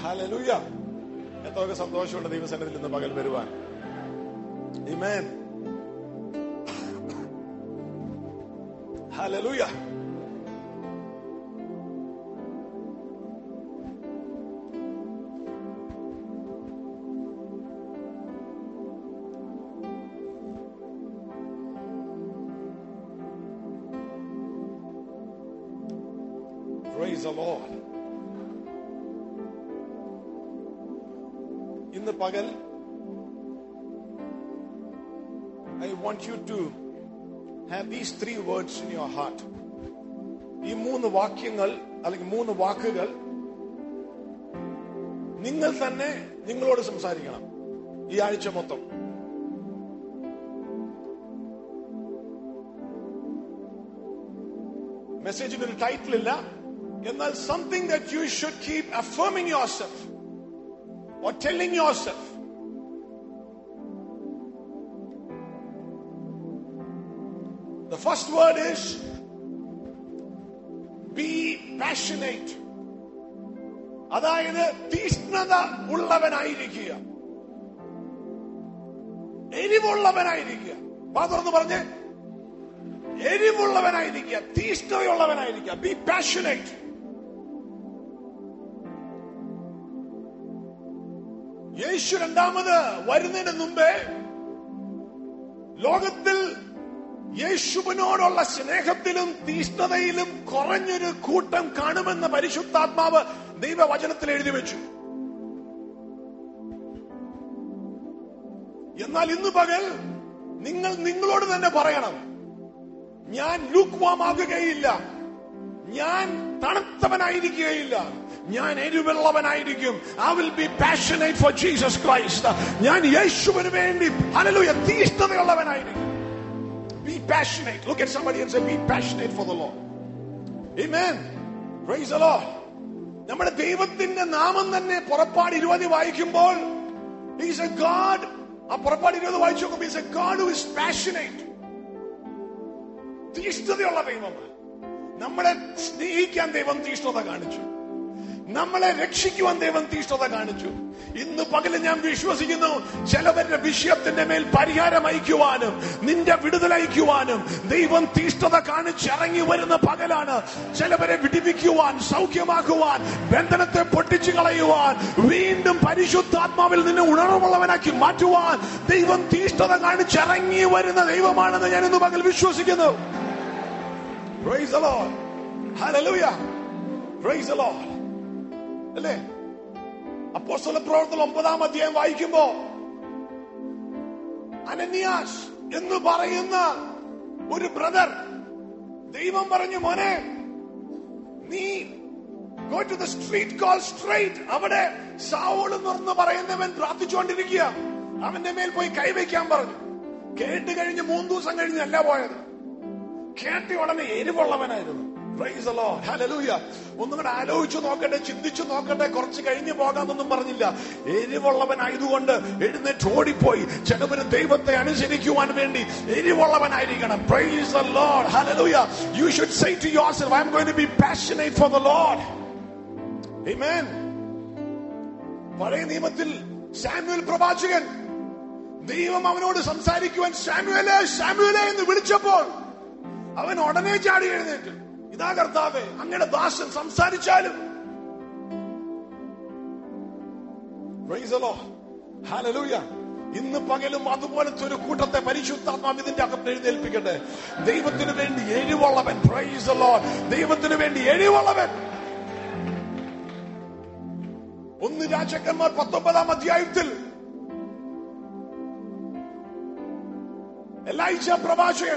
Hallelujah. എത്രയൊക്കെ സന്തോഷമുണ്ട് ദൈവസന്നിധിയിൽ നിന്ന് പകൽ വരുവാൻ. ആമേൻ. ഹല്ലേലൂയ. Praise the Lord. ഇന്ന് പകൽ I want you to have these 3 words in your heart. ഈ 3 വാക്യങ്ങൾ അല്ലെങ്കിൽ 3 വാക്കുകൾ നിങ്ങൾ തന്നെ നിങ്ങളോട് സംസാരിക്കണം ഈ ആഴ്ച മൊത്തം. മെസ്സേജിന് ഒരു ടൈറ്റിൽ ഇല്ല, എന്നാൽ something that you should keep affirming yourself or telling yourself. The first word is be passionate. അതായത് തീഷ്ണത ഉള്ളവനായിരിക്കുക, എരിവുള്ളവനായിരിക്കുക. തുറന്ന് പറഞ്ഞ് എരിവുള്ളവനായിരിക്കുക, തീഷ്ണതയുള്ളവനായിരിക്കുക. Be passionate. യേശു രണ്ടാമത് വരുന്നതിന് മുമ്പേ ലോകത്തിൽ യേശുവിനോടുള്ള സ്നേഹത്തിലും തീഷ്ണതയിലും കുറഞ്ഞൊരു കൂട്ടം കാണുമെന്ന് പരിശുദ്ധാത്മാവ് ദൈവവചനത്തിൽ എഴുതി വെച്ചു. എന്നാൽ ഇന്ന് പകൽ നിങ്ങൾ നിങ്ങളോട് തന്നെ പറയണം, ഞാൻ ലൂക്ക്വാമാകുകയില്ല, ഞാൻ തണുത്തവനായിരിക്കുകയില്ല, ഞാൻ എരിവുള്ളവനായിരിക്കും. I will be passionate for Jesus Christ. ഞാൻ യേശുവിന് വേണ്ടി ഹല്ലേലൂയ തീഷ്ണതയുള്ളവനായിരിക്കും. Be passionate. Look at somebody and say, be passionate for the Lord. Amen. Praise the Lord. നമ്മുടെ ദൈവത്തിന്റെ നാമം തന്നെ പുറപ്പാട് 20 വായിക്കുമ്പോൾ He is a God. ആ പുറപ്പാട് 20 വായിച്ചു നോക്കുമ്പോൾ He is a God who is passionate. തീഷ്ണതയുള്ള ദൈവമാണ്. നമ്മളെ സ്നേഹിക്കാൻ ദൈവം തീഷ്ണത കാണിച്ചു, നമ്മളെ രക്ഷിക്കുവാൻ ദൈവം തീഷ്ണത കാണിച്ചു. ഇന്ന് പകല് ഞാൻ വിശ്വസിക്കുന്നു, ചിലവരുടെ വിഷയത്തിന്റെ മേൽ പരിഹാരം അയക്കുവാനും നിന്റെ വിടുതലയക്കുവാനും ദൈവം തീഷ്ണത കാണിച്ചിറങ്ങി വരുന്ന പകലാണ്. ചിലവരെ വിടിവിക്കുവാൻ, സൗഖ്യമാക്കുവാൻ, ബന്ധനത്തെ പൊട്ടിച്ചു കളയുവാൻ, വീണ്ടും പരിശുദ്ധാത്മാവിൽ നിന്നെ ഉണർവുള്ളവനാക്കി മാറ്റുവാൻ ദൈവം തീഷ്ണത കാണിച്ചിറങ്ങി വരുന്ന ദൈവമാണെന്ന് ഞാൻ ഇന്ന് പകൽ വിശ്വസിക്കുന്നു. Praise the Lord. Hallelujah. Praise the Lord. അല്ലേ? അപ്പോസ്തല പ്രവർത്തനം 9-ാം അധ്യായം വായിക്കുമ്പോ അനനിയാസ് എന്ന് പറയുന്ന ഒരു ബ്രദർ ദൈവം പറഞ്ഞു, മോനെ നീ go to the street called Straight. അവിടെ സൗൾ എന്ന് പറയുന്നവൻ പ്രാർത്ഥിച്ചുകൊണ്ടിരിക്കുക, അവന്റെ മേൽ പോയി കൈവയ്ക്കാൻ പറഞ്ഞു. കേട്ട് കഴിഞ്ഞ് 3 ദിവസം കഴിഞ്ഞല്ല പോയത്, കേട്ട ഉടനെ എരിവുള്ളവനായിരുന്നു. Praise the Lord. Hallelujah. ഒന്നും കൂടെ ആലോചിച്ചു നോക്കട്ടെ, ചിന്തിച്ചു നോക്കട്ടെ, കുറച്ച് കഴിഞ്ഞ് പോകാമെന്നൊന്നും പറഞ്ഞില്ല. എരിവുള്ളവനായതുകൊണ്ട് എഴുന്നേറ്റ് ഓടിപ്പോയി. ചിലവര് ദൈവത്തെ അനുസരിക്കുവാൻ വേണ്ടി എരിവുള്ളവനായിരിക്കണം. Praise the Lord. Hallelujah. You should say to yourself, I am going to be passionate for the Lord. Amen. പഴയ നിയമത്തിൽ സാമുവേൽ പ്രവാചകൻ ദൈവം അവനോട് സംസാരിക്കുവാൻ സാമുവേലേ സാമുവേലേ എന്ന് വിളിച്ചപ്പോൾ അവൻ ഉടനെ ചാടി എഴുന്നേറ്റ്, ഇതാ കർത്താവേ, അങ്ങയുടെ ദാസൻ സംസാരിച്ചാലും. Praise the Lord. Hallelujah. ഇന്ന് പകലും അതുപോലത്തെ ഒരു കൂട്ടത്തെ പരിശുദ്ധാത്മാവ് ഇതിന്റെ അകത്ത് എഴുന്നേൽപ്പിക്കട്ടെ. ദൈവത്തിന് വേണ്ടി എരിവുള്ളവൻ. Praise the Lord. ദൈവത്തിന് വേണ്ടി എരിവുള്ളവൻ. 1 രാജാക്കന്മാർ 19-ാം അധ്യായത്തിൽ എലൈജ പ്രവാചകൻ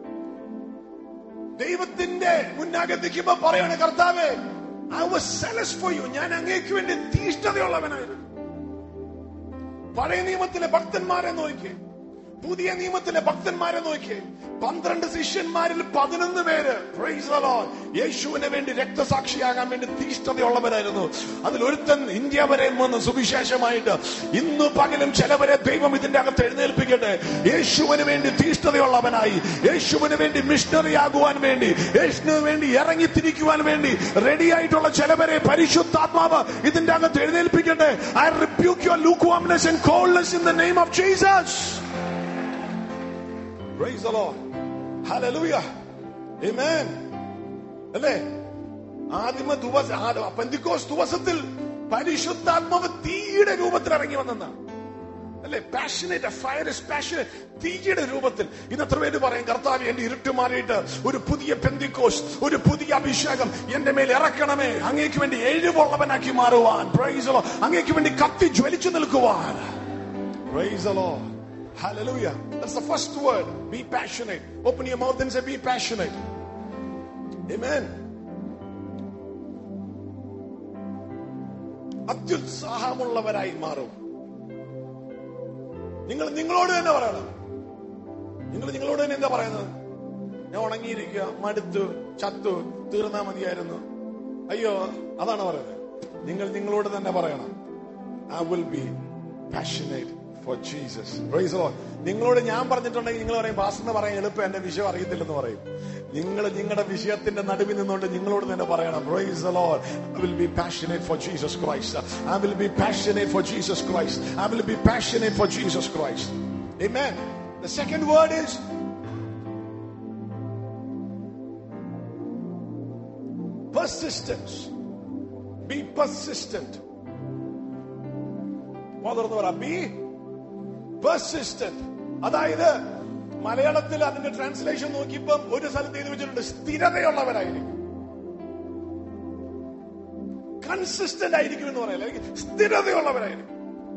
ദൈവത്തിന്റെ മുന്നാകെ നിൽക്കുമ്പോ പറയാണ്, കർത്താവേ, I was zealous for you. ഞാൻ അങ്ങേക്ക് വേണ്ടി തീഷ്ണതയുള്ളവനായിരുന്നു. പഴയ നിയമത്തിലെ ഭക്തന്മാരെ നോക്കി, പുതിയ നിയമത്തിലെ ഭക്തന്മാരെ നോക്കിയേ. 12 ശിഷ്യന്മാരിൽ 11 പേര് പ്രൈസ് ദി ലോർഡ് യേശുവിന് വേണ്ടി രക്തസാക്ഷിയാകാൻ വേണ്ടി തീഷ്ണതയുള്ളവരായിരുന്നു. അതിൽ ഒരുത്തൻ ഇന്ത്യ വരെ വന്ന് സുവിശേഷമായിട്ട്. ഇന്ന് പകലും ചിലവരെ ദൈവം ഇതിന്റെ അകത്ത് എഴുന്നേൽപ്പിക്കട്ടെ. യേശുവിന് വേണ്ടി തീഷ്ണതയുള്ളവനായി, യേശുവിന് വേണ്ടി മിഷണറി ആകുവാൻ വേണ്ടി, യേശുവിന് വേണ്ടി ഇറങ്ങിത്തിരിക്കുവാൻ വേണ്ടി റെഡി ആയിട്ടുള്ള ചിലവരെ പരിശുദ്ധാത്മാവ് ഇതിന്റെ അകത്ത് എഴുന്നേൽപ്പിക്കട്ടെ. I rebuke your lukewarmness and coldness in the name of Jesus. Praise the Lord. Hallelujah. Amen. അല്ലേ? ആദിമ പെന്തിക്കോസ്ത് ദിവസത്തിൽ പരിശുദ്ധാത്മാവ് തീയുടെ രൂപത്തിൽ ഇറങ്ങി വന്നെന്നാണ് അല്ലേ? Passionate, fire is passionate. തീയുടെ രൂപത്തിൽ. ഇന്ന് എത്ര പേര് പറയും, കർത്താവേ എന്റെ ഇരുട്ട് മാറിയിട്ട് ഒരു പുതിയ പെന്തിക്കോസ്ത്, ഒരു പുതിയ അഭിഷേകം എന്റെ മേൽ ഇറക്കണമേ, അങ്ങേക്ക് വേണ്ടി എരിവുള്ളവനാക്കി മാറുവാൻ. Praise the Lord. അങ്ങേക്ക് വേണ്ടി കത്തി ജ്വലിച്ചു നിൽക്കുവാൻ. Praise the Lord. Hallelujah. That's the first word. Be passionate. Open your mouth and say, be passionate. Amen. അത്യുത്സാഹമുള്ളവരായി മാറും. നിങ്ങളോട് തന്നെ പറയണം. നിങ്ങളോട് തന്നെ എന്താ പറയുന്നത്? ഞാൻ ഉണങ്ങിയിരിക്കുക, മടുത്തു, ചത്തു, തീർന്നാ മതിയായിരുന്നു, അയ്യോ, അതാണ് പറയുന്നത്. നിങ്ങളോട് തന്നെ പറയണം, I will be passionate for Jesus. Praise the Lord. നിങ്ങളോട് ഞാൻ പറഞ്ഞിട്ടുണ്ടെങ്കിൽ നിങ്ങൾ പറയും, പാസ്റ്ററിന് പറയാൻ എളുപ്പം, എന്റെ വിഷയം അറിയത്തില്ലെന്ന് പറയും. നിങ്ങളുടെ വിഷയത്തിന്റെ നടുവിൽ നിന്നുകൊണ്ട് നിങ്ങളോട് തന്നെ പറയണം, Praise the Lord. I will be passionate for Jesus Christ. I will be passionate for Jesus Christ. I will be passionate for Jesus Christ. Amen. The second word is persistence. Be persistent. Be persistent. അതായത് മലയാളത്തിൽ അതിന്റെ translation നോക്കിയപ്പം ഒരു സ്ഥലത്ത് എഴുതി വെച്ചിട്ടുണ്ട്, സ്ഥിരതയുള്ളവരായിരിക്കും. Consistent ആയിരിക്കും എന്ന് പറയല്ലേ, സ്ഥിരതയുള്ളവരായിരിക്കും,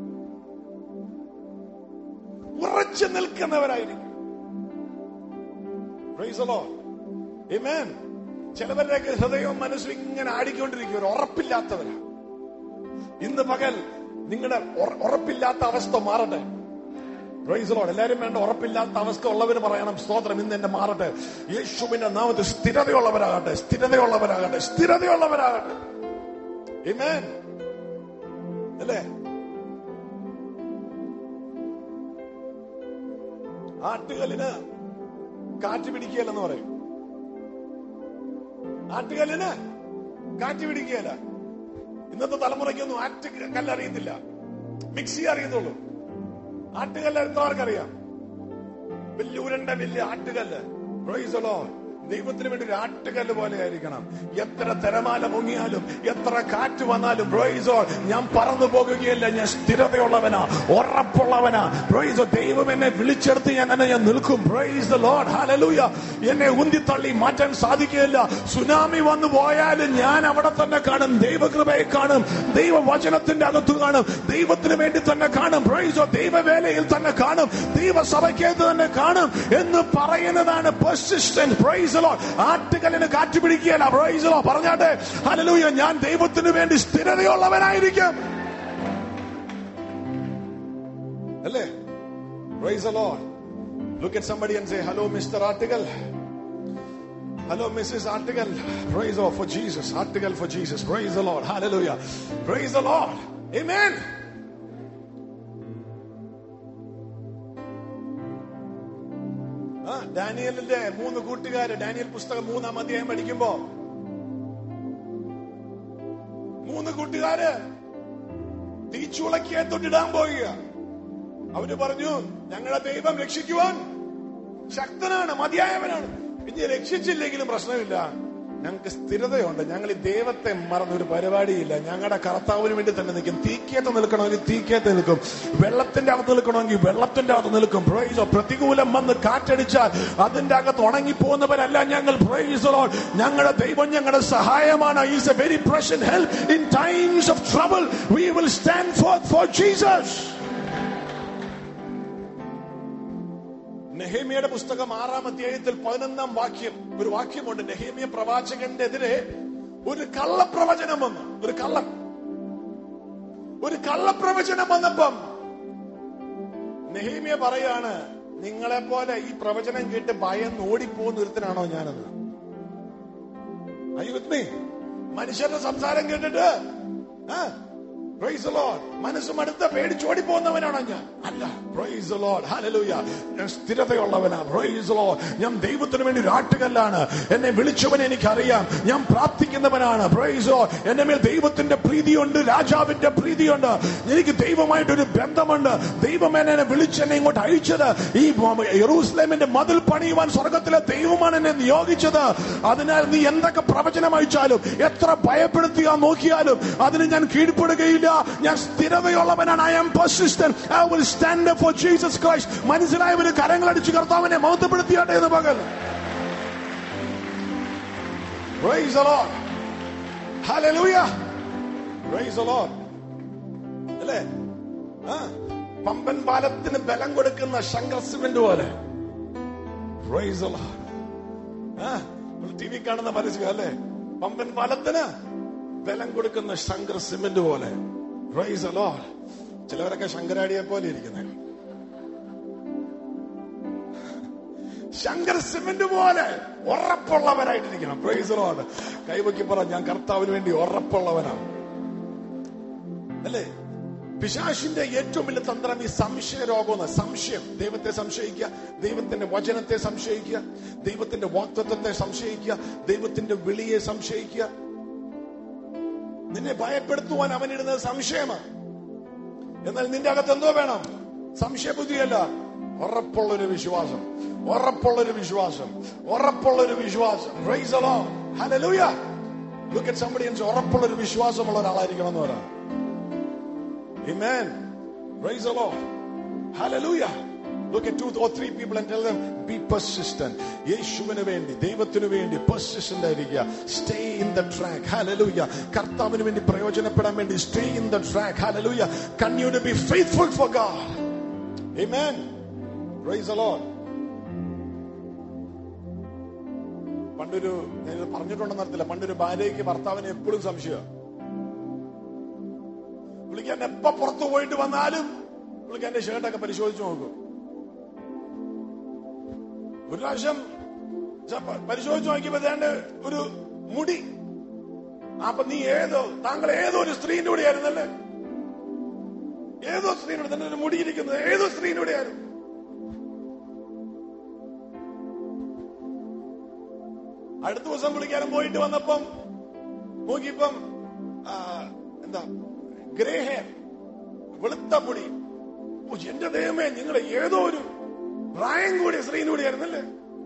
ഉറച്ചു നിൽക്കുന്നവരായിരിക്കും. Praise the Lord. Amen. ചിലവരുടെയൊക്കെ ഹൃദയവും മനസ്സും ഇങ്ങനെ ആടിക്കൊണ്ടിരിക്കും, ഒരു ഉറപ്പില്ലാത്തവരാ. ഇന്ന് പകൽ നിങ്ങളുടെ ഉറപ്പില്ലാത്ത അവസ്ഥ മാറട്ടെ. Praise the Lord. എല്ലാരും വേണ്ട, ഉറപ്പില്ലാത്ത അവസ്ഥ ഉള്ളവര് പറയണം, സ്തോത്രം, ഇന്ന് എന്നെ മാറട്ടെ. യേശുവിന്റെ നാമത്തിൽ സ്ഥിരതയുള്ളവരാകട്ടെ, സ്ഥിരതയുള്ളവരാകട്ടെ, സ്ഥിരതയുള്ളവരാകട്ടെ. Amen. അല്ലേ? ആട്ടുകല്ലിന് കാറ്റ് പിടിക്കുകയല്ലെന്ന് പറയും. ആട്ടുകല്ലിന് കാറ്റ് പിടിക്കുകയല്ല. ഇന്നത്തെ തലമുറയ്ക്കൊന്നും ആറ്റുകല്ല് അറിയത്തില്ല, മിക്സി അറിയത്തുള്ളൂ. ആട്ടുകല്ല് എത്രവർക്കറിയാം? വലിയ ഉരുണ്ട വലിയ ആട്ടുകല്ല്. Praise the Lord. ദൈവത്തിന് വേണ്ടി ഒരു ആട്ടുകല്ല് പോലെ ആയിരിക്കണം. എത്ര തിരമാല പൊങ്ങിയാലും എത്ര കാറ്റ് വന്നാലും Praise the Lord, ഞാൻ പറന്നു പോകുകയല്ല, ഞാൻ സ്ഥിരതയുള്ളവനാ, ഉറപ്പുള്ളവനാ. Praise the Lord. ദൈവം എന്നെ വിളിച്ചെടുത്ത് ഞാൻ നിൽക്കും. Praise the Lord. Hallelujah. എന്നെ ഉന്തിത്തള്ളി മാറ്റാൻ സാധിക്കുകയില്ല. സുനാമി വന്നു പോയാലും ഞാൻ അവിടെ തന്നെ കാണും, ദൈവകൃപയെ കാണും, ദൈവവചനത്തിന്റെ അകത്ത് കാണും, ദൈവത്തിന് വേണ്ടി തന്നെ കാണും. Praise the Lord. ദൈവവേലയിൽ തന്നെ കാണും, ദൈവസഭയ്ക്കകത്ത് തന്നെ കാണും എന്ന് പറയുന്നതാണ് persistent. Praise the Lord. ആട്ടുകല്ലിന് കാറ്റ് പിടിക്കുകയല്ല. Praise the Lord. പറഞ്ഞാട്ടെ, ഹല്ലേലൂയ, ഞാൻ ദൈവത്തിന് വേണ്ടി സ്ഥിരതയുള്ളവനായിരിക്കും. അല്ലേ? Praise the Lord. Look at somebody and say, hello Mr. Article. Hello Mrs. Article. Praise the Lord for Jesus. Article for Jesus. Praise the Lord. Hallelujah. Praise the Lord. Amen. ഡാനിയലിന്റെ 3 കൂട്ടുകാര് Daniel പുസ്തകം 3-ാം അധ്യായം പഠിക്കുമ്പോ 3 കൂട്ടുകാര് തീച്ചുളക്കിയെ തൊട്ടിടാൻ പോവുക. അവര് പറഞ്ഞു, ഞങ്ങളുടെ ദൈവം രക്ഷിക്കുവാൻ ശക്തനാണ്, മതിയായവനാണ്. ഇനി രക്ഷിച്ചില്ലെങ്കിലും പ്രശ്നമില്ല, ഞങ്ങൾക്ക് സ്ഥിരതയുണ്ട്, ഞങ്ങൾ ഈ ദൈവത്തെ മറന്നൊരു പരിപാടിയില്ല, ഞങ്ങളുടെ കർത്താവിന് വേണ്ടി തന്നെ നിൽക്കും. തീക്കകത്ത് നിൽക്കണമെങ്കിൽ തീക്കകത്ത് നിൽക്കും, വെള്ളത്തിന്റെ അകത്ത് നിൽക്കണമെങ്കിൽ വെള്ളത്തിന്റെ അകത്ത് നിൽക്കും. Praise the Lord. പ്രതികൂലം വന്ന് കാറ്റടിച്ചാൽ അതിന്റെ അകത്ത് ഉണങ്ങിപ്പോകുന്നവരല്ല ഞങ്ങൾ. Praise the Lord. ഞങ്ങളുടെ ദൈവം ഞങ്ങളുടെ സഹായമാണ്. He is a very present help in times of trouble. We will stand forth for Jesus. നെഹേമിയയുടെ പുസ്തകം 6-ാം അധ്യായത്തിൽ 11-ാം വാക്യം, ഒരു വാക്യമുണ്ട്. നെഹേമിയ പ്രവാചകന്റെ എതിരെ ഒരു കള്ളപ്രവചനം വന്നു. ഒരു കള്ളപ്രവചനം വന്നപ്പം നെഹേമിയ പറയാണ്, നിങ്ങളെ പോലെ ഈ പ്രവചനം കേട്ട് ഭയന്ന് ഓടിപ്പോകുന്ന ഒരുത്തനാണോ ഞാനെന്ന്? മനുഷ്യരുടെ സംസാരം കേട്ടിട്ട് പ്രൈസ് ദി ലോർഡ് മനസ്സും അടുത്ത് പേടിച്ചോടി പോകുന്നവനാണോ ഞാൻ? അല്ല. പ്രൈസ് ദി ലോർഡ്, ഹല്ലേലൂയ. ഞാൻ സ്ഥിരതയുള്ളവനാ. Price the Lord. ഞാൻ ദൈവത്തിന് വേണ്ടി ഒരു ആട്ടുകല്ലാണ്. എന്നെ വിളിച്ചവനെ എനിക്കറിയാം. ഞാൻ പ്രാർത്ഥിക്കുന്നവനാണ്. Price the Lord. എന്റെ മേൽ ദൈവത്തിന്റെ പ്രീതിയുണ്ട്, രാജാവിന്റെ പ്രീതിയുണ്ട്. എനിക്ക് ദൈവമായിട്ടൊരു ബന്ധമുണ്ട്. ദൈവം എന്നെ വിളിച്ചെന്നെ ഇങ്ങോട്ട് അയച്ചത് ഈ യെരൂശലേമിന്റെ മതിൽ പണിയുവാൻ സ്വർഗത്തിലെ ദൈവമാണ് എന്നെ നിയോഗിച്ചത്. അതിനാൽ നീ എന്തൊക്കെ പ്രവചനം അയച്ചാലും, എത്ര ഭയപ്പെടുത്തിയാ നോക്കിയാലും അതിന് ഞാൻ കീഴ്പ്പെടുകയില്ല. ഞാൻ സ്ഥിരതയുള്ളവനാണ്. I am persistent. I will stand up for Jesus Christ. മനസ്സിലായവര് കരങ്ങളടിച്ച് കർത്താവിനെ മഹത്വപ്പെടുത്തിയാട്ടെ എന്ന് പകൽ. Praise the Lord. Hallelujah. Praise the Lord. അല്ലേ? പമ്പൻ പാലത്തിന് ബലം കൊടുക്കുന്ന ശങ്കർ സിമന്റ് പോലെ. Praise the Lord. T V കാണുന്ന പരസ്യം അല്ലേ? പമ്പൻ പാലത്തിന് ബലം കൊടുക്കുന്ന ശങ്കർ സിമന്റ് പോലെ. Praise the Lord. ചിലവരൊക്കെ ശങ്കരാടിയെ പോലെ ഇരിക്കുന്നത്. ശങ്കർ സിമന്റ് പോലെ ഉറപ്പുള്ളവരായിട്ടിരിക്കണം. Praise the Lord. കൈവക്കി പറ, ഞാൻ കർത്താവിന് വേണ്ടി ഉറപ്പുള്ളവനാണ്. അല്ലേ? പിശാചിന്റെ ഏറ്റവും വലിയ തന്ത്രം ഈ സംശയ രോഗം. സംശയം. ദൈവത്തെ സംശയിക്കുക, ദൈവത്തിന്റെ വചനത്തെ സംശയിക്കുക, ദൈവത്തിന്റെ വാഗ്ദത്തത്തെ സംശയിക്കുക, ദൈവത്തിന്റെ വിളിയെ സംശയിക്കുക. നിന്നെ ഭയപ്പെടുത്തുവാൻ അവനിടുന്നത് സംശയമാണ്. എന്നാൽ നിന്റെ അകത്ത് എന്തോ വേണം? സംശയബുദ്ധിയല്ല, ഉറപ്പുള്ളൊരു വിശ്വാസം. ഉറപ്പുള്ളൊരു വിശ്വാസം. ഉറപ്പുള്ളൊരു വിശ്വാസം. Praise the Lord. Hallelujah. Look at somebody and say, ഉറപ്പുള്ളൊരു വിശ്വാസമുള്ള ഒരാളായിരിക്കണം എന്ന് പറയാം. Amen. Praise the Lord. Hallelujah. Look at 2 or 3 people and tell them, be persistent. യേശുവിന് വേണ്ടി, ദൈവത്തിനു വേണ്ടി persistent ആയിരിക്കുക. Stay in the track. Hallelujah. കർത്താവിന് വേണ്ടി പ്രയോജനപ്പെടാൻ വേണ്ടി stay in the track. Hallelujah. Continue to be faithful for God. Amen. Praise the Lord. പണ്ടൊരു, ഞാൻ പറഞ്ഞിട്ടുണ്ടെന്ന് അറിയത്തില്ല, പണ്ടൊരു ഭാര്യയ്ക്ക് ഭർത്താവിന് എപ്പോഴും സംശയം. പുള്ളിക്കാൻ എപ്പോ പുറത്തു പോയിട്ട് വന്നാലും പുള്ളിക്കാരന്റെ ഷർട്ടൊക്കെ പരിശോധിച്ചു നോക്കും. ഒരു പ്രാവശ്യം പരിശോധിച്ചു നോക്കിയപ്പോ ഒരു മുടി. അപ്പൊ താങ്കൾ ഏതോ ഒരു സ്ത്രീന്റെ കൂടെ ആയിരുന്നല്ലേ? ഏതോ സ്ത്രീനോട് തന്നെ ഒരു മുടിയിരിക്കുന്നത് ഏതോ സ്ത്രീനോടെ ആയിരുന്നു. അടുത്ത ദിവസം വിളിക്കാനും പോയിട്ട് വന്നപ്പം നോക്കിയപ്പം എന്താ ഗ്രേ ഹെയർ, വെളുത്ത മുടി. എന്റെ ദൈവമേ, നിങ്ങൾ ഏതോ ഒരു പ്രായം കൂടിയ സ്ത്രീനൂടെ ആയിരുന്നല്ലേ?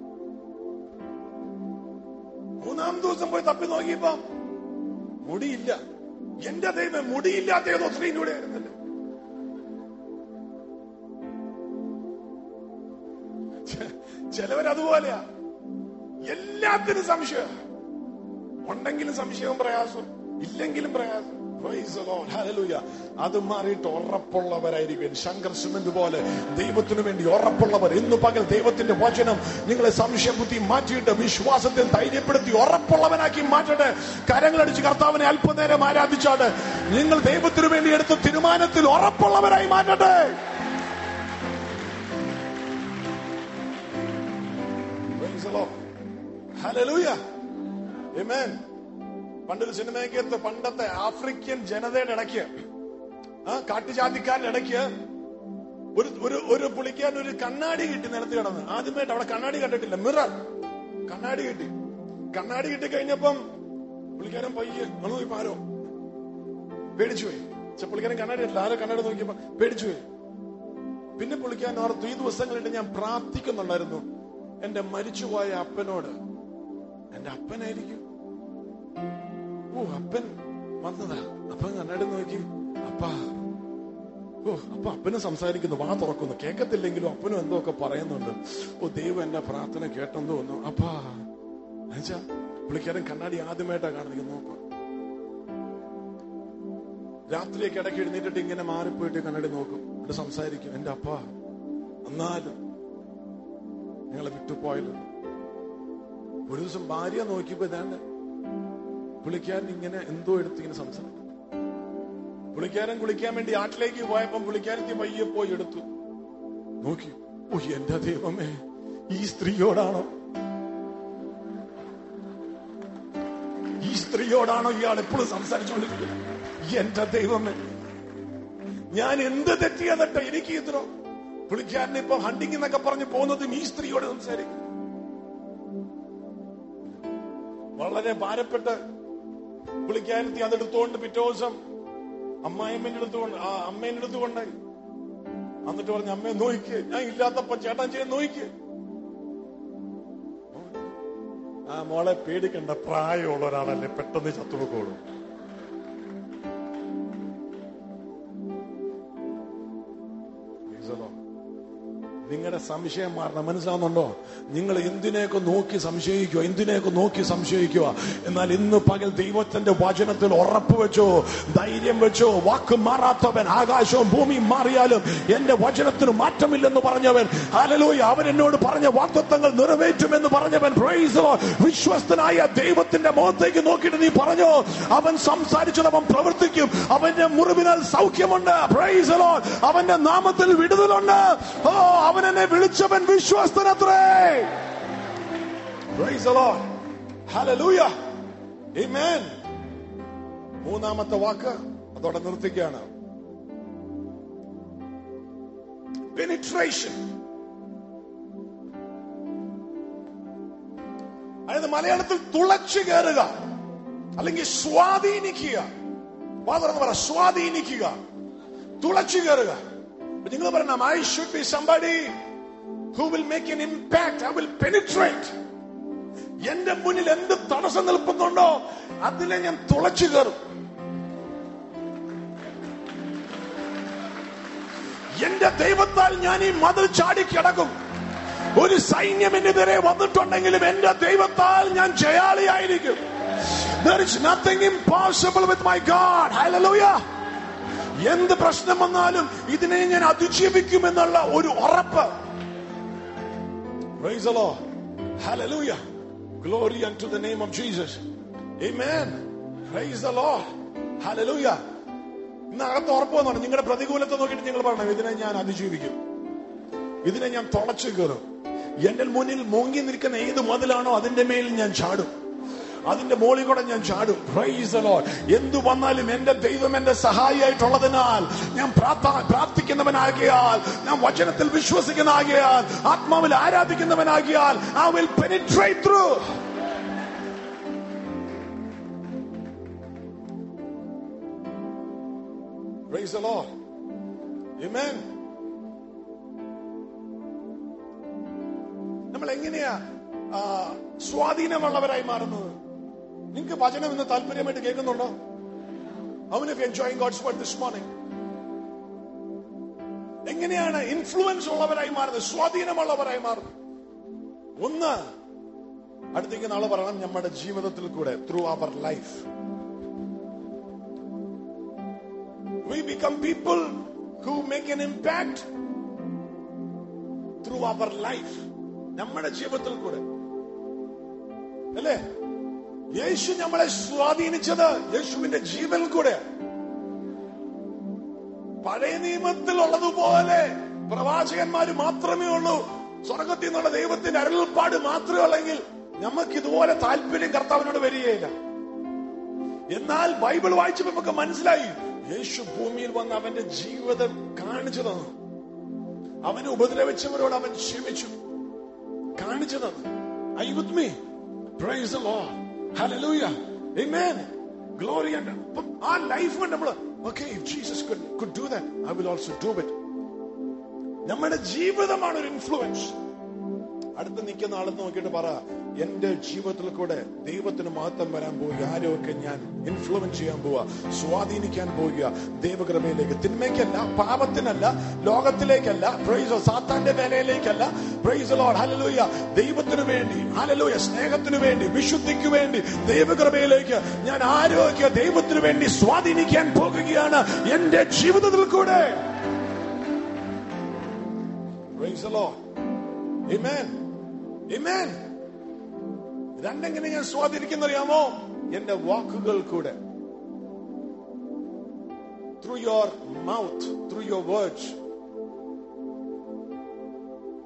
മൂന്നാം ദിവസം പോയി തപ്പി നോക്കിയപ്പോ മുടിയില്ല. എന്റെ ദൈവമേ, മുടിയില്ലാത്ത ഏതോ സ്ത്രീനൂടെ ആയിരുന്നല്ലേ? ചിലവരതുപോലെയാ. എല്ലാത്തിനും സംശയം. ഉണ്ടെങ്കിലും സംശയവും പ്രയാസം, ഇല്ലെങ്കിലും പ്രയാസം. Praise the Lord. Hallelujah. അത് മാറിയിട്ട് ഉറപ്പുള്ളവരായിരിക്കും. ശങ്കർ സിമന്റ് പോലെ ദൈവത്തിനു വേണ്ടി ഉറപ്പുള്ളവർ. ഇന്ന് പകൽ ദൈവത്തിന്റെ വചനം നിങ്ങളെ സംശയബുദ്ധി മാറ്റിയിട്ട് വിശ്വാസത്തിൽ ധൈര്യപ്പെടുത്തി ഉറപ്പുള്ളവനാക്കി മാറ്റട്ടെ. കരങ്ങളടിച്ച് കർത്താവിനെ അല്പനേരം ആരാധിച്ചാട്ട് നിങ്ങൾ ദൈവത്തിനു വേണ്ടി എടുത്ത തീരുമാനത്തിൽ ഉറപ്പുള്ളവരായി മാറ്റട്ടെ. Praise the Lord. Hallelujah. Amen. പണ്ടൊരു സിനിമയ്ക്കകത്ത് പണ്ടത്തെ ആഫ്രിക്കൻ ജനതയുടെ ഇടയ്ക്ക്, കാട്ടുജാതിക്കാരുടെ ഇടയ്ക്ക് ഒരു പുള്ളിക്കാൻ ഒരു കണ്ണാടി കിട്ടി നിലത്ത് കിടന്ന്. ആദ്യമായിട്ട് അവിടെ കണ്ണാടി കണ്ടിട്ടില്ല, മിറർ കണ്ണാടി കിട്ടി. കണ്ണാടി കിട്ടി കഴിഞ്ഞപ്പം പുള്ളിക്കാരൻ പയ്യെ നോക്കിയപ്പോ ആരോ പേടിച്ചുപോയി. പുള്ളിക്കാരൻ കണ്ണാടി ഇട്ടില്ല, ആരോ കണ്ണാടി നോക്കിയപ്പോ പേടിച്ചുപോയി. പിന്നെ പുള്ളിക്കാരൻ ഓർത്തു, ഈ ദിവസങ്ങളിട്ട് ഞാൻ പ്രാർത്ഥിക്കുന്നുണ്ടായിരുന്നു എന്റെ മരിച്ചുപോയ അപ്പനോട്. എന്റെ അപ്പനായിരിക്കും. അപ്പൻ വന്നതാ. അപ്പൻ കണ്ണാടി നോക്കി, അപ്പാ. അപ്പൊ അപ്പനും സംസാരിക്കുന്നു, വാ തുറക്കുന്നു. കേൾക്കത്തില്ലെങ്കിലും അപ്പനും എന്തോ ഒക്കെ പറയുന്നുണ്ട്. ദൈവം എന്റെ പ്രാർത്ഥന കേട്ടെന്ന് തോന്നുന്നു. അപ്പാ എന്നുവെച്ചാ പുള്ളിക്കാരൻ കണ്ണാടി ആദ്യമായിട്ടാ കാണുന്നത്. നോക്കാം, രാത്രിയൊക്കെ ഇടയ്ക്ക് എഴുന്നേറ്റിട്ട് ഇങ്ങനെ മാറിപ്പോയിട്ട് കണ്ണാടി നോക്കും, എന്നിട്ട് സംസാരിക്കും. എന്റെ അപ്പാ, എന്നാലും നിങ്ങളെ വിട്ടുപോയല്ലോ. ഒരു ദിവസം ഭാര്യ നോക്കിയപ്പോ ഇതാണ്ട് പുള്ളിക്കാരൻ ഇങ്ങനെ എന്തോ എടുത്ത് ഇങ്ങനെ സംസാരിക്കും. പുള്ളിക്കാരൻ കുളിക്കാൻ വേണ്ടി ആട്ടിലേക്ക് പോയപ്പം പുള്ളിക്കാരത്തി പയ്യെ പോയി എടുത്തു നോക്കി. ഓ എന്റെ ദൈവമേ, ഈ സ്ത്രീയോടാണോ ഇയാൾ എപ്പോഴും സംസാരിച്ചുകൊണ്ടിരിക്കുന്നത്? എന്റെ ദൈവമേ, ഞാൻ എന്ത് തെറ്റിയതട്ടെ എനിക്ക് ഇത്രോ? പുള്ളിക്കാരനെ ഇപ്പൊ ഹണ്ടിങ് എന്നൊക്കെ പറഞ്ഞ് പോകുന്നതും ഈ സ്ത്രീയോട് സംസാരിക്കും. വളരെ ഭാരപ്പെട്ട് പുള്ളിക്കാരത്തി അതെടുത്തുകൊണ്ട് പിറ്റേ ദിവസം അമ്മേന്റെ അടുത്തുകൊണ്ടായി. എന്നിട്ട് പറഞ്ഞ, അമ്മയെ നോയിക്ക്, ഞാൻ ഇല്ലാത്തപ്പോ ചേട്ടൻ ചെയ്യാൻ നോയിക്ക്. ആ മോളെ പേടിക്കണ്ട, പ്രായമുള്ള ഒരാളല്ലേ, പെട്ടെന്ന് ചത്തുപോക്കോളൂ. നിങ്ങളുടെ സംശയം മാറണം. മനസ്സിലാവുന്നുണ്ടോ? നിങ്ങൾ എന്തിനെയൊക്കെ നോക്കി സംശയിക്കുക, എന്നാൽ ഇന്ന് പകൽ ദൈവത്തിന്റെ വചനത്തിൽ ഉറപ്പ് വെച്ചോ, ധൈര്യം വെച്ചോ. വാക്ക് മാറാത്തവൻ, ആകാശവും ഭൂമിയും മാറിയാലും എന്റെ വചനത്തിന് മാറ്റമില്ലെന്ന് പറഞ്ഞവൻ, ഹല്ലേലൂയ, അവൻ എന്നോട് പറഞ്ഞ വാഗ്ദത്തങ്ങൾ നിറവേറ്റുമെന്ന് പറഞ്ഞവൻ, പ്രൈസ് ദി ലോർഡ്. വിശ്വസ്തനായ ദൈവത്തിന്റെ മുഖത്തേക്ക് നോക്കിയിട്ട് നീ പറഞ്ഞോ, അവൻ സംസാരിച്ചത് അവൻ പ്രവർത്തിക്കും. അവന്റെ മുറിവിനാൽ സൗഖ്യമുണ്ട്, പ്രൈസ് ദി ലോർഡ്. അവന്റെ നാമത്തിൽ വിടുതലുണ്ട്. ഓ, അവൻ എന്നെ വിളിച്ചവൻ വിശ്വസ്തനത്രേ. Praise the Lord. Hallelujah. Amen. മൂന്നാമത്തെ വാക്ക് അതോടെ നിർത്തിക്കുകയാണ്. Penetration. അതായത് മലയാളത്തിൽ തുളച്ചു കയറുക, അല്ലെങ്കിൽ സ്വാധീനിക്കുക. വാതറന്ന് പറ, സ്വാധീനിക്കുക, തുളച്ചു കയറുക. നിങ്ങൾ പറയണം, I should be somebody who will make an impact. I will penetrate. എന്റെ മുന്നിൽ എന്ത് തടസ്സം നിൽക്കുന്നുണ്ടോ അതിനെ ഞാൻ തുളച്ചു കയറും. എന്റെ ദൈവത്താൽ ഞാൻ ഈ മതിൽ ചാടിക്കിടക്കും. ഒരു സൈന്യം എന്നെതിരെ വന്നിട്ടുണ്ടെങ്കിലും എന്റെ ദൈവത്താൽ ഞാൻ ജയാളിയായിരിക്കും. There is nothing impossible with my God. Hallelujah. എന്ത് പ്രശ്നം വന്നാലും ഇതിനെ ഞാൻ അതിജീവിക്കുമെന്നുള്ള ഒരു ഉറപ്പ്. Praise the Lord. Hallelujah. Glory unto the name of Jesus. Amen. Praise the Lord. Hallelujah. ഇന്നകത്ത് ഉറപ്പ് വന്നാണ്. നിങ്ങളുടെ പ്രതികൂലത്തെ നോക്കിയിട്ട് നിങ്ങൾ പറയണം, ഇതിനെ ഞാൻ അതിജീവിക്കും, ഇതിനെ ഞാൻ തുളച്ചു കയറും. എന്റെ മുന്നിൽ മോങ്ങി നിൽക്കുന്ന ഏത് മതിലാണോ അതിന്റെ മേൽ ഞാൻ ചാടും, അതിന്റെ മോളിൽ കൂടെ ഞാൻ ചാടും. Praise the Lord. എന്തു വന്നാലും എന്റെ ദൈവം എന്റെ സഹായിയായിട്ടുള്ളതിനാൽ, ഞാൻ പ്രാർത്ഥിക്കുന്നവനാകിയാൽ, ഞാൻ വചനത്തിൽ വിശ്വസിക്കുന്നതാകിയാൽ, ആത്മാവിൽ ആരാധിക്കുന്നവനാകിയാൽ, I will penetrate through. Praise the Lord. Amen. നമ്മൾ എങ്ങനെയാ സ്വാധീനമുള്ളവരായി മാറുന്നത്? നിങ്ങൾക്ക് വചനം ഇന്ന് താല്പര്യമായിട്ട് കേൾക്കുന്നുണ്ടോ? How many of you enjoying God's word this morning? എങ്ങനെയാണ് ഇൻഫ്ലുവൻസ് ഉള്ളവരായി മാറുന്നത്, സ്വാധീനമുള്ളവരായി മാറുന്നത്? ഒന്ന്, അടുത്തേക്ക് നാളെ പറയണം, നമ്മുടെ ജീവിതത്തിൽ കൂടെ, through our life. We become people who make an impact through our life. നമ്മുടെ ജീവിതത്തിൽ കൂടെ, അല്ലേ? യേശു നമ്മളെ സ്വാധീനിച്ചത് യേശുവിന്റെ ജീവൻ കൂടെ. പഴയ നിയമത്തിൽ ഉള്ളതുപോലെ പ്രവാചകന്മാര് മാത്രമേ ഉള്ളൂ, സ്വർഗത്തിൽ നിന്നുള്ള ദൈവത്തിന്റെ അരുളപ്പാട് മാത്രമേ ഉള്ളെങ്കിൽ നമുക്ക് ഇതുപോലെ താല്പര്യം കർത്താവിനോട് വരികയില്ല. എന്നാൽ ബൈബിൾ വായിച്ചപ്പോ നമുക്ക് മനസ്സിലായി, യേശു ഭൂമിയിൽ വന്ന് അവന്റെ ജീവിതം കാണിച്ചു തന്നു. അവനെ ഉപദ്രവിച്ചവരോട് അവൻ ക്ഷമിച്ചു, കാണിച്ചു തന്നു. Are you with me? Praise the Lord. Hallelujah. Amen. Glory. And our life കൊണ്ട് നമ്മൾ, okay, if Jesus could do that, I will also do it. നമ്മുടെ ജീവിതമാണ് ഒരു ഇൻഫ്ലുവൻസ്. അടുത്ത് നിൽക്കുന്ന ആളെന്ന് നോക്കിയിട്ട് പറ, എന്റെ ജീവിതത്തിൽ കൂടെ ദൈവത്തിന് മഹത്വം വരാൻ പോവുക. ആരെയൊക്കെ ഞാൻ ഇൻഫ്ലുവൻസ് ചെയ്യാൻ പോവുക, സ്വാധീനിക്കാൻ പോവുക ദൈവകൃപയിലേക്ക്. തിന്മയ്ക്കല്ല, പാപത്തിനല്ല, ലോകത്തിലേക്കല്ല, പ്രൈസ് സാത്താന്റെ വേലയിലേക്കല്ല. Praise the Lord. ഹല്ലേലൂയ. ദൈവത്തിനു വേണ്ടി, ഹല്ലേലൂയ, സ്നേഹത്തിനു വേണ്ടി, വിശുദ്ധിക്ക് വേണ്ടി, ദൈവകൃപയിലേക്ക് ഞാൻ ആരെയൊക്കെ ദൈവത്തിനു വേണ്ടി സ്വാധീനിക്കാൻ പോകുകയാണ് എന്റെ ജീവിതത്തിൽ കൂടെ. Praise the Lord. ആമേൻ. ആമേൻ. രണ്ടെങ്ങനെ ഞാൻ സ്വാധീനിക്കുന്നറിയാമോ? എന്റെ വാക്കുകൾ കൂടെ. Through your mouth, through your words.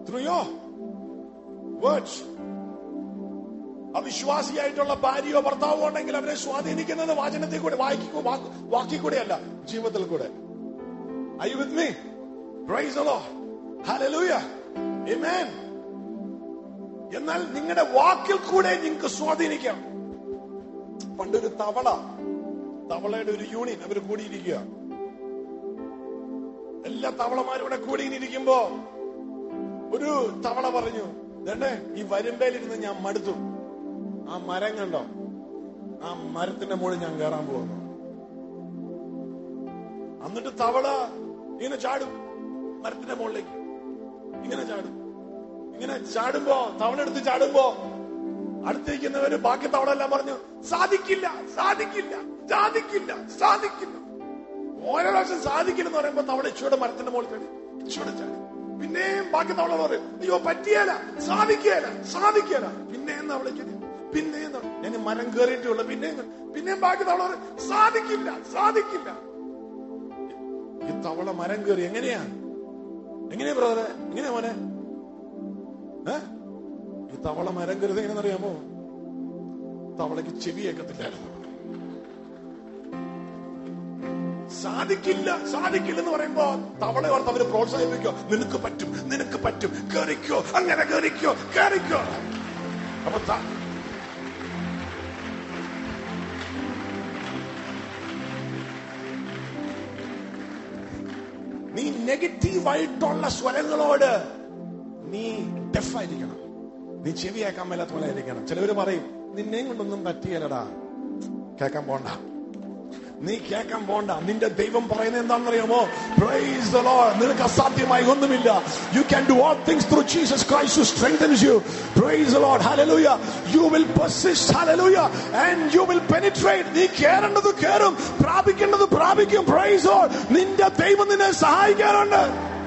through your words. അവിശ്വാസിയായിട്ടുള്ള ഭാര്യയോ ഭർത്താവോ ഉണ്ടെങ്കിൽ അവരെ സ്വാധീനിക്കുന്നത് വാചനത്തിൽ കൂടെ, വാക്കിൽ കൂടെയല്ല, ജീവിതത്തിൽ കൂടെ. Are you with me? Praise the Lord. Hallelujah. Amen. എന്നാൽ നിങ്ങളുടെ വാക്കിൽ കൂടെ നിങ്ങൾക്ക് സ്വാധീനിക്കാം. പണ്ടൊരു തവളയുടെ ഒരു യൂണിയൻ അവർ കൂടിയിരിക്കുക. എല്ലാ തവളമാരും കൂടിയിരിക്കുമ്പോ ഒരു തവള പറഞ്ഞു, ഈ വരുമ്പേലിരുന്ന് ഞാൻ മടുത്തു. ആ മരം കണ്ടോ, ആ മരത്തിന്റെ മുകളിൽ ഞാൻ കയറാൻ പോകുന്നു. എന്നിട്ട് തവള ഇങ്ങനെ ചാടും മരത്തിന്റെ മുകളിലേക്ക്, ഇങ്ങനെ ചാടും. ഇങ്ങനെ ചാടുമ്പോ, തവള എടുത്ത് ചാടുമ്പോ അടുത്തിരിക്കുന്നവര് ബാക്കി തവള എല്ലാം പറഞ്ഞു, സാധിക്കില്ല, സാധിക്കില്ല, സാധിക്കില്ല, സാധിക്കില്ല. ഓരോ പ്രാവശ്യം സാധിക്കില്ലെന്ന് പറയുമ്പോ തവള ഇച്ചൂടെ മരത്തിന്റെ മുകളിൽ ചാടി, ഇച്ചൂടെ ചാടി. പിന്നെയും ബാക്കി തവള പറയും, അയ്യോ പറ്റിയല്ല, സാധിക്കുകയല്ല, സാധിക്കുകയല്ല. പിന്നെയും തവളയ്ക്ക്, പിന്നെയും ഞാൻ മരം കയറിയിട്ടുള്ളൂ. പിന്നെയും ബാക്കി തവള പറയും, സാധിക്കില്ല, സാധിക്കില്ല. ഈ തവള മരം കയറി എങ്ങനെയാ ബ്രദറെ, എങ്ങനെയാ മോനെ? ഈ തവള മരം കയറിയത് എങ്ങനെയാണെന്നറിയാമോ? തവളയ്ക്ക് ചെവി കേൾക്കത്തില്ലായിരുന്നു. സാധിക്കില്ല, സാധിക്കില്ലെന്ന് പറയുമ്പോ തവളെ ഓർത്ത് അവര് പ്രോത്സാഹിപ്പിക്കോ, നിനക്ക് പറ്റും, നിനക്ക് പറ്റും, കയറിക്കോ, അങ്ങനെ കയറിക്കോ, കയറിക്കോ. അപ്പൊ നീ നെഗറ്റീവായിട്ടുള്ള സ്വരങ്ങളോട് നീ ഡെഫായിരിക്കണം. നീ ചെവി കേൾക്കാൻ മേലാത്ത പോലെ ആയിരിക്കണം. ചിലവര് പറയും, നിന്നെയും കൊണ്ടൊന്നും പറ്റിയല്ലടാ, കേൾക്കാൻ പോണ്ട, നീ കേൾക്കാൻ പോണ്ട. നിന്റെ ദൈവം പറയുന്നത് എന്താണെന്നറിയാമോ? Praise the Lord. നിനക്ക് അസാധ്യമായി ഒന്നുമില്ല. You can do all things through Jesus Christ who strengthens you. Praise the Lord. Hallelujah. You will persist. Hallelujah. And you will penetrate. നീ കേറേണ്ടത് കേറും, പ്രാപിക്കേണ്ടത് പ്രാപിക്കും. Praise the Lord. നിന്റെ ദൈവം നിന്നെ സഹായിക്കാറുണ്ട്.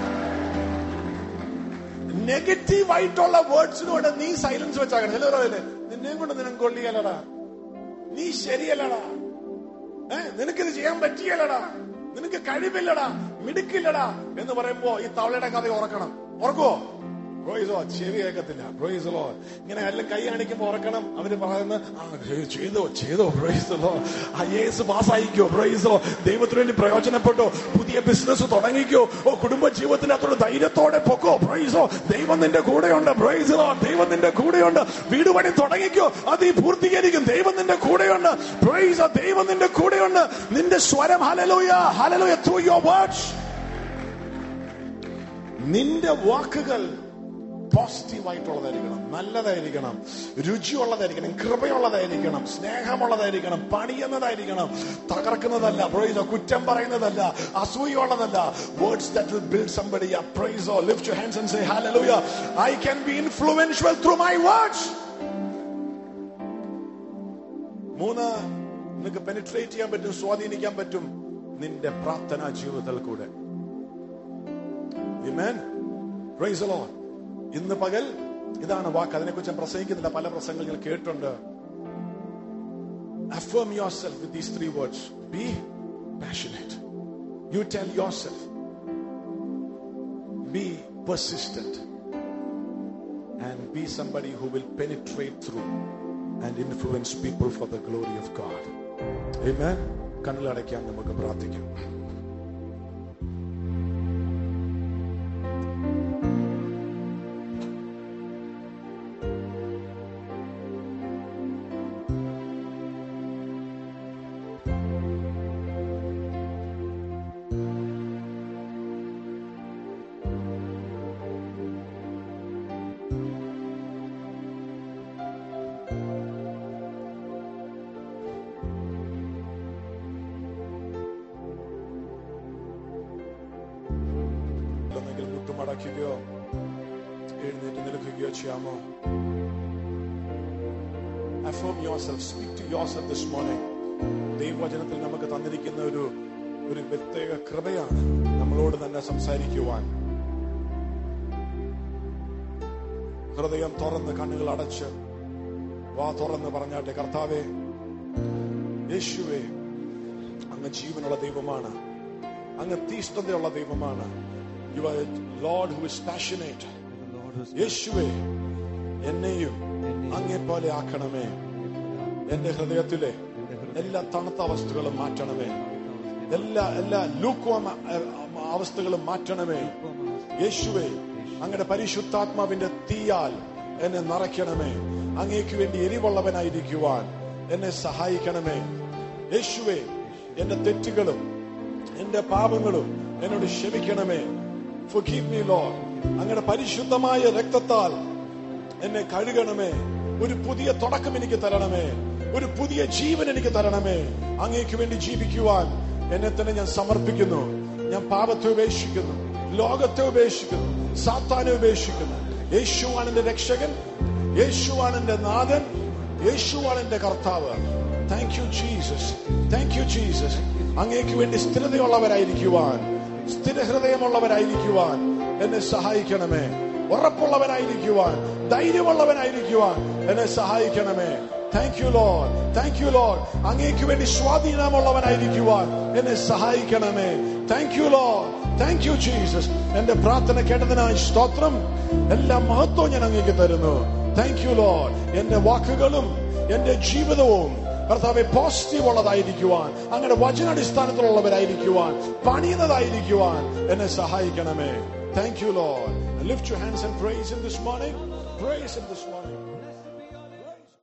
നെഗറ്റീവ് ആയിട്ടുള്ള വേർഡ്സിനോട് നീ സൈലൻസ് വെച്ചാകണം. ചിലവർ പറയില്ലേ, നിന്നെയും കൊണ്ട് നിനക്ക് കൊള്ളിയല്ലടാ, നീ ശരിയല്ലടാ, നിനക്കിത് ചെയ്യാൻ പറ്റിയല്ലടാ, നിനക്ക് കഴിവില്ലടാ, മിടുക്കില്ലടാ എന്ന് പറയുമ്പോ ഈ തവളയുടെ കഥ ഓർക്കണം. ഓർക്കുവോ? ചെവി കേൾക്കത്തില്ല. Praise the Lord. ഇങ്ങനെ എല്ലാം കൈ കാണിക്കുമ്പോ ഓർക്കണം. അവര് പറയുന്നത്, ചെയ്തോ Praise the Lord. IAS പാസ്സായിക്കോ, Praise the Lord. ദൈവത്തിന് വേണ്ടി പ്രയോജനപ്പെട്ടോ, പുതിയ ബിസിനസ് തുടങ്ങിക്കോ, കുടുംബ ജീവിതത്തിനകത്തോട് ധൈര്യത്തോടെ പൊക്കോ. Praise the Lord. ദൈവം നിന്റെ കൂടെയുണ്ട്. Praise the Lord. ദൈവം നിന്റെ കൂടെയുണ്ട്. വീട് പണി തുടങ്ങിക്കോ, അത് ഈ പൂർത്തീകരിക്കും. ദൈവം നിന്റെ കൂടെയുണ്ട്. Praise the Lord. ദൈവം നിന്റെ കൂടെയുണ്ട്. നിന്റെ സ്വരം Hallelujah, Hallelujah through your words. നിന്റെ വാക്കുകൾ പോസിറ്റീവായിട്ടുള്ളതായിരിക്കണം, നല്ലതായിരിക്കണം, രുചിയുള്ളതായിരിക്കണം, കൃപയുള്ളതായിരിക്കണം, സ്നേഹമുള്ളതായിരിക്കണം, പണിയുന്നതായിരിക്കണം, തകർക്കുന്നതല്ല, കുറ്റം പറയുന്നതല്ല, അസൂയുള്ളതല്ല. Words that will build somebody up. Praise the Lord. Lift your hands and say hallelujah. I can be influential through my words. 3, നിനക്ക് പെനിട്രേറ്റ് ചെയ്യാൻ പറ്റും, സ്വാധീനിക്കാൻ പറ്റും നിന്റെ പ്രാർത്ഥനാ ജീവിതത്തിൽ കൂടെ. Amen. Praise the Lord. ഇന്ന് പകൽ ഇതാണ് വാക്ക്. അതിനെക്കുറിച്ച് ഞാൻ പ്രസംഗിക്കുന്നില്ല, പല പ്രസംഗങ്ങൾ ഞാൻ കേട്ടിട്ടുണ്ട്. Affirm yourself with these 3 words. Be passionate. You tell yourself. Be persistent. And be somebody who will penetrate through and influence people for the glory of God. Amen. കണ്ണുകളടയ്ക്കാൻ നമുക്ക് പ്രാർത്ഥിക്കാം. മടക്കുകയോ എഴുന്നേറ്റ് നിൽക്കുകയോ ചെയ്യാമോ? Affirm yourself. Speak to yourself this morning. ദൈവവചനത്തിൽ നമുക്ക് തന്നിരിക്കുന്ന ഒരു പ്രത്യേക കൃപയാണ് നമ്മളോട് തന്നെ സംസാരിക്കുവാൻ. ഹൃദയം തുറന്ന്, കണ്ണുകൾ അടച്ച്, വാ തുറന്ന് പറഞ്ഞാട്ടെ, കർത്താവേ, യേശുവേ, അങ്ങ് ജീവനുള്ള ദൈവമാണ്, അങ്ങ് തീഷ്ണതയുള്ള ദൈവമാണ്. You are a Lord who is passionate. യേശുവേ, എന്നെയും അങ്ങേപ്പോലെ ആക്കണമേ. എന്റെ ഹൃദയത്തിലെ എല്ലാ തണുത്ത അവസ്ഥകളും മാറ്റണമേ. എല്ലാ ലൂക്വാം അവസ്ഥകളും മാറ്റണമേ. യേശുവേ, അങ്ങയുടെ പരിശുദ്ധാത്മാവിന്റെ തീയാൽ എന്നെ നിറയ്ക്കണമേ. അങ്ങേക്ക് വേണ്ടി എരിവുള്ളവനായിരിക്കുവാൻ എന്നെ സഹായിക്കണമേ. യേശുവേ, എന്റെ തെറ്റുകളും എന്റെ പാപങ്ങളും എന്നോട് ക്ഷമിക്കണമേ. Forgive me, Lord. അങ്ങയുടെ പരിശുദ്ധമായ രക്തത്താൽ എന്നെ കഴുകണമേ. ഒരു പുതിയ തുടക്കം എനിക്ക് തരണമേ. ഒരു പുതിയ ജീവൻ എനിക്ക് തരണമേ. അങ്ങേക്ക് വേണ്ടി ജീവിക്കുവാൻ എന്നെ തന്നെ ഞാൻ സമർപ്പിക്കുന്നു. ഞാൻ പാപത്തെ ഉപേക്ഷിക്കുന്നു, ലോകത്തെ ഉപേക്ഷിക്കുന്നു, സാത്താനെ ഉപേക്ഷിക്കുന്നു. യേശുവാണ് എന്റെ രക്ഷകൻ, യേശുവാണ് എന്റെ നാഥൻ, യേശുവാണ് എന്റെ കർത്താവ്. Thank you Jesus, thank you Jesus. അങ്ങേക്ക് വേണ്ടി സ്ഥിരതയുള്ളവരായിരിക്കുവാൻ, സ്ഥിരഹൃദയമുള്ളവരായിരിക്കുവാൻ എന്നെ സഹായിക്കണമേ. ഉറപ്പുള്ളവനായിരിക്കുവാൻ, ധൈര്യമുള്ളവനായിരിക്കുവാൻ എന്നെ സഹായിക്കണമേ. Thank you Lord, thank you Lord. അങ്ങേക്ക് വേണ്ടി സ്വാധീനമുള്ളവനായിരിക്കുവാൻ എന്നെ സഹായിക്കണമേ. Thank you Lord, thank you Jesus. എന്റെ പ്രാർത്ഥന കേട്ടതിനായി സ്തോത്രം. എല്ലാ മഹത്വവും ഞാൻ അങ്ങേക്ക് തരുന്നു. Thank you Lord. എന്റെ വാക്കുകളും എന്റെ ജീവിതവും കർത്താവേ പോസിറ്റീവ് ഉള്ളതായിരിക്കുവാൻ, അങ്ങയുടെ വചനാടിസ്ഥാനത്തിലുള്ളവരായിരിക്കുവാൻ, പണിയുന്നതായിരിക്കുവാൻ എന്നെ സഹായിക്കണമേ. Thank you, Lord. Lift your hands and praise Him this morning. Praise Him this morning.